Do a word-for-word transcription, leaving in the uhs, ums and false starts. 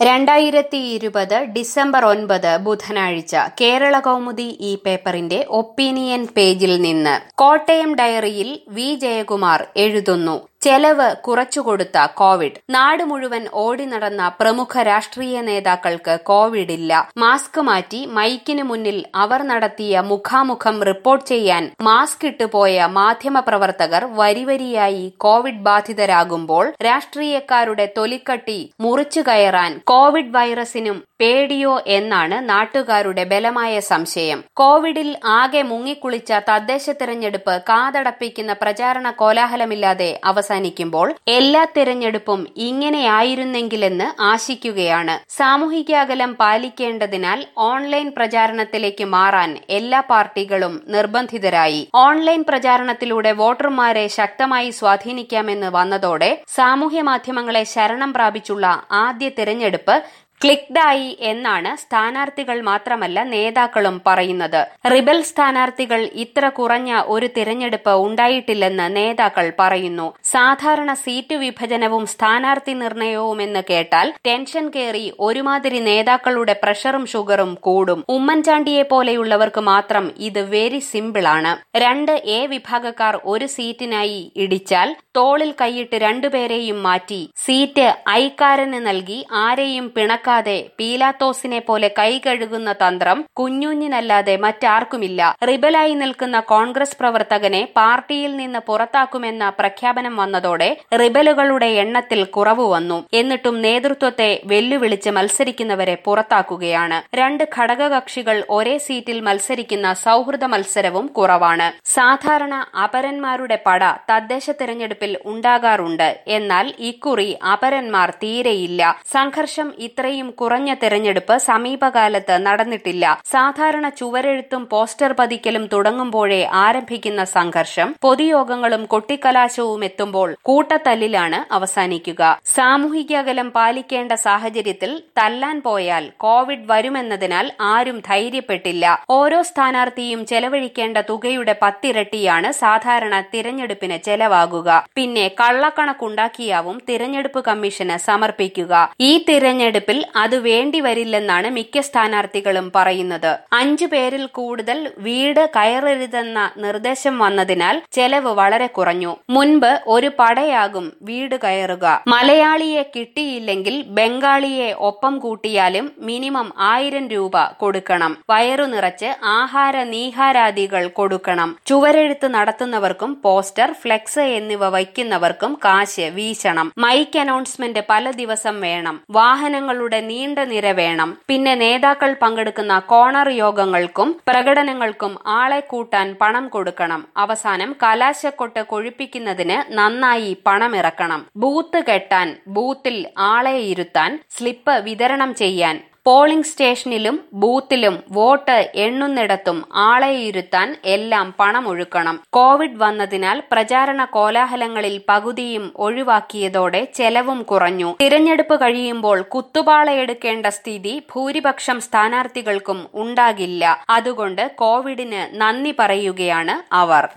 രണ്ടായിരത്തി ഇരുപത് ഡിസംബർ ഒൻപത് ബുധനാഴ്ച കേരള കൗമുദി ഈ പേപ്പറിന്റെ ഒപ്പീനിയൻ പേജിൽ നിന്ന് കോട്ടയം ഡയറിയിൽ വി ജയകുമാർ എഴുതുന്നു. ചെലവ് കുറച്ചുകൊടുത്ത കോവിഡ്. നാട് മുഴുവൻ ഓടി നടന്ന പ്രമുഖ രാഷ്ട്രീയ നേതാക്കൾക്ക് കോവിഡ് ഇല്ല. മാസ്ക് മാറ്റി മൈക്കിന് മുന്നിൽ അവർ നടത്തിയ മുഖാമുഖം റിപ്പോർട്ട് ചെയ്യാൻ മാസ്ക് ഇട്ടുപോയ മാധ്യമപ്രവർത്തകർ വരിവരിയായി കോവിഡ് ബാധിതരാകുമ്പോൾ രാഷ്ട്രീയക്കാരുടെ തൊലിക്കട്ടി മുറിച്ചു കയറാൻ കോവിഡ് വൈറസിനും പേടിയോ എന്നാണ് നാട്ടുകാരുടെ ബലമായ സംശയം. കോവിഡിൽ ആകെ മുങ്ങിക്കുളിച്ച തദ്ദേശ തിരഞ്ഞെടുപ്പ് കാതടപ്പിക്കുന്ന പ്രചാരണ കോലാഹലമില്ലാതെ അവസാനിക്കുമ്പോൾ എല്ലാ തിരഞ്ഞെടുപ്പും ഇങ്ങനെയായിരുന്നെങ്കിലെന്ന് ആശിക്കുകയാണ്. സാമൂഹിക അകലം പാലിക്കേണ്ടതിനാൽ ഓൺലൈൻ പ്രചാരണത്തിലേക്ക് മാറാൻ എല്ലാ പാർട്ടികളും നിർബന്ധിതരായി. ഓൺലൈൻ പ്രചാരണത്തിലൂടെ വോട്ടർമാരെ ശക്തമായി സ്വാധീനിക്കാമെന്ന് വന്നതോടെ സാമൂഹ്യ മാധ്യമങ്ങളെ ശരണം പ്രാപിച്ചുള്ള ആദ്യ തിരഞ്ഞെടുപ്പ് ക്ലിക്ഡായി എന്നാണ് സ്ഥാനാർത്ഥികൾ മാത്രമല്ല നേതാക്കളും പറയുന്നത്. റിബൽ സ്ഥാനാർത്ഥികൾ ഇത്ര കുറഞ്ഞ ഒരു തിരഞ്ഞെടുപ്പ് ഉണ്ടായിട്ടില്ലെന്ന് നേതാക്കൾ പറയുന്നു. സാധാരണ സീറ്റ് വിഭജനവും സ്ഥാനാർത്ഥി നിർണയവുമെന്ന് കേട്ടാൽ ടെൻഷൻ കേറി ഒരുമാതിരി നേതാക്കളുടെ പ്രഷറും ഷുഗറും കൂടും. ഉമ്മൻചാണ്ടിയെ പോലെയുള്ളവർക്ക് മാത്രം ഇത് വെരി സിമ്പിളാണ്. രണ്ട് എ വിഭാഗക്കാർ ഒരു സീറ്റിനായി ഇടിച്ചാൽ തോളിൽ കൈയിട്ട് രണ്ടുപേരെയും മാറ്റി സീറ്റ് ഐക്കാരന് നൽകി ആരെയും പിണക്ക ാതെ പീലാത്തോസിനെ പോലെ കൈ കഴുകുന്ന തന്ത്രം കുഞ്ഞുഞ്ഞിനല്ലാതെ മറ്റാർക്കുമില്ല. റിബലായി നിൽക്കുന്ന കോൺഗ്രസ് പ്രവർത്തകനെ പാർട്ടിയിൽ നിന്ന് പുറത്താക്കുമെന്ന പ്രഖ്യാപനം വന്നതോടെ റിബലുകളുടെ എണ്ണത്തിൽ കുറവ് വന്നു. എന്നിട്ടും നേതൃത്വത്തെ വെല്ലുവിളിച്ച് മത്സരിക്കുന്നവരെ പുറത്താക്കുകയാണ്. രണ്ട് ഘടകകക്ഷികൾ ഒരേ സീറ്റിൽ മത്സരിക്കുന്ന സൗഹൃദ മത്സരവും കുറവാണ്. സാധാരണ അപരന്മാരുടെ പട തദ്ദേശ തിരഞ്ഞെടുപ്പിൽ ഉണ്ടാകാറുണ്ട്. എന്നാൽ ഇക്കുറി അപരന്മാർ തീരെയില്ല. സംഘർഷം ഇത്രയും കുറഞ്ഞ തെരഞ്ഞെടുപ്പ് സമീപകാലത്ത് നടന്നിട്ടില്ല. സാധാരണ ചുവരെഴുത്തും പോസ്റ്റർ പതിക്കലും തുടങ്ങുമ്പോഴേ ആരംഭിക്കുന്ന സംഘർഷം പൊതുയോഗങ്ങളും കൊട്ടിക്കലാശവും എത്തുമ്പോൾ കൂട്ടത്തല്ലിലാണ് അവസാനിക്കുക. സാമൂഹിക അകലം പാലിക്കേണ്ട സാഹചര്യത്തിൽ തല്ലാൻ പോയാൽ കോവിഡ് വരുമെന്നതിനാൽ ആരും ധൈര്യപ്പെട്ടില്ല. ഓരോ സ്ഥാനാർത്ഥിയും ചെലവഴിക്കേണ്ട തുകയുടെ പത്തിരട്ടിയാണ് സാധാരണ തിരഞ്ഞെടുപ്പിന് ചെലവാകുക. പിന്നെ കള്ളക്കണക്കുണ്ടാക്കിയാവും തിരഞ്ഞെടുപ്പ് കമ്മീഷന് സമർപ്പിക്കുക. ഈ തിരഞ്ഞെടുപ്പിൽ അത് വേണ്ടിവരില്ലെന്നാണ് മിക്ക സ്ഥാനാർത്ഥികളും പറയുന്നത്. അഞ്ചു പേരിൽ കൂടുതൽ വീട് കയറരുതെന്ന നിർദ്ദേശം വന്നതിനാൽ ചെലവ് വളരെ കുറഞ്ഞു. മുൻപ് ഒരു പടയാകും വീട് കയറുക. മലയാളിയെ കിട്ടിയില്ലെങ്കിൽ ബംഗാളിയെ ഒപ്പം കൂട്ടിയാലും മിനിമം ആയിരം രൂപ കൊടുക്കണം. വയറു നിറച്ച് ആഹാര നീഹാരാദികൾ കൊടുക്കണം. ചുവരെഴുത്ത് നടത്തുന്നവർക്കും പോസ്റ്റർ, ഫ്ലെക്സ് എന്നിവ വയ്ക്കുന്നവർക്കും കാശ് വീശണം. മൈക്ക് അനൗൺസ്മെന്റ് പല ദിവസം വേണം. വാഹനങ്ങളുടെ നീണ്ട നിര വേണം. പിന്നെ നേതാക്കൾ പങ്കെടുക്കുന്ന കോണർ യോഗങ്ങൾക്കും പ്രകടനങ്ങൾക്കും ആളെ കൂട്ടാൻ പണം കൊടുക്കണം. അവസാനം കലാശക്കൊട്ട് കൊഴുപ്പിക്കുന്നതിന് നന്നായി പണമിറക്കണം. ബൂത്ത് കെട്ടാൻ, ബൂത്തിൽ ആളെ ഇരുത്താൻ, സ്ലിപ്പ് വിതരണം ചെയ്യാൻ, പോളിംഗ് സ്റ്റേഷനിലും ബൂത്തിലും വോട്ട് എണ്ണുന്നിടത്തും ആളെ ഇരുത്താൻ എല്ലാം പണമൊഴുക്കണം. കോവിഡ് വന്നതിനാൽ പ്രചാരണ കോലാഹലങ്ങളിൽ പകുതിയും ഒഴിവാക്കിയതോടെ ചെലവും കുറഞ്ഞു. തിരഞ്ഞെടുപ്പ് കഴിയുമ്പോൾ കുത്തുപാളയെടുക്കേണ്ട സ്ഥിതി ഭൂരിപക്ഷം സ്ഥാനാർത്ഥികൾക്കും ഉണ്ടാകില്ല. അതുകൊണ്ട് കോവിഡിന് നന്ദി പറയുകയാണ് അവർ.